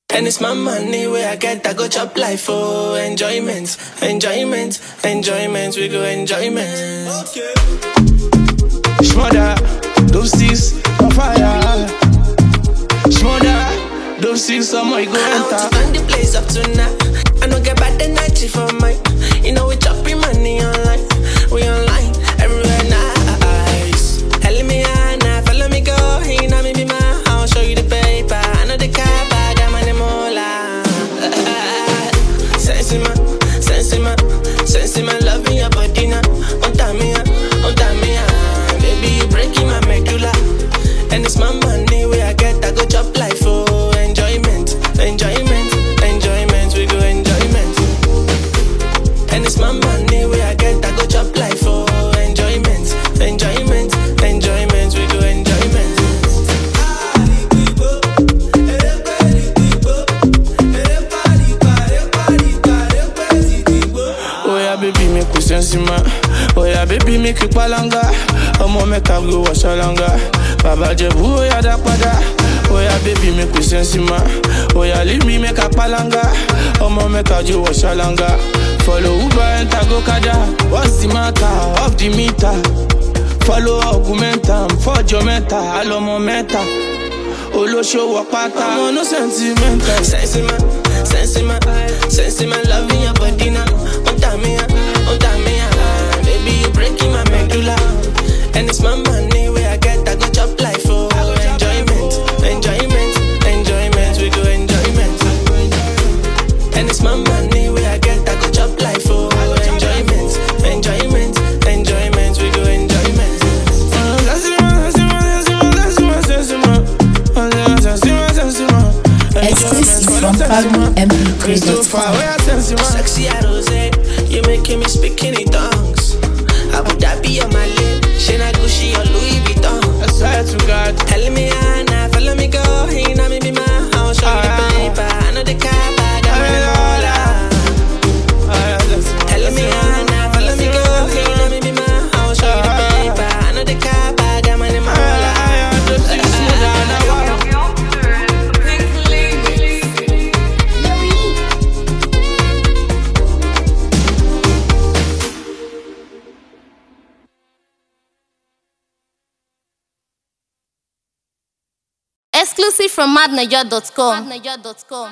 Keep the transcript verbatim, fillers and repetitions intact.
And it's my money where I get, I go chop life for enjoyment, enjoyment, enjoyment, we go enjoyment. Okay. Shmoda, those six on fire. Shmoda, those six on my go enter. I want to turn the place up tonight. I don't get bad energy for mine. You know we chopping money online. We online, everywhere nice. Hell me Anna, follow me go. He know me be my house, show you the paper. I know the car. Sensima, sensima, sensima, loving your body now. On time, on time, baby, you breaking my medulla. And it's my money where I get, I go chop life for enjoyment, enjoyment, enjoyment, we go enjoyment. And it's my money where I get, I go chop life for enjoyment, enjoyment, enjoyment, we go enjoyment. Oh yeah, baby, make you palanga. Omo make a go wash alanga. Baba Jebu, oh yeah, da pada. Oh yeah, baby, make you sensima. Oh yeah, leave me make a palanga. Omo make a go wash alanga. Follow Uber and Tago Kada. What's the matter? Off the meter. Follow Augmentum. For your meta. Hello, momenta. Olo show walk pata. I'm on no sentimental. Sensima, sensima, sensima, loving your body now. Ontamia, ontamia. Baby, you breaking my medulla. And it's my money where I get, I go chop life for enjoyment, enjoyment, enjoyment, we go enjoyment. And it's my money where I get, I go chop life for enjoyment, enjoyment, enjoyment, we go enjoyment. Exclusive from Pablo M P three dot com. Sexy Rose, you making me speak in tongues. Abu Dhabi on my lip, Shena Gucci or Louis Vuitton. I swear to God. Tell me Anna, follow me go. He know me be my house, show me the paper. I know the car, I got my mola. Tell me Anna, follow me go. He know me be my house, show me the paper. I know the car, I got my mola. Exclusive from madniger dot com.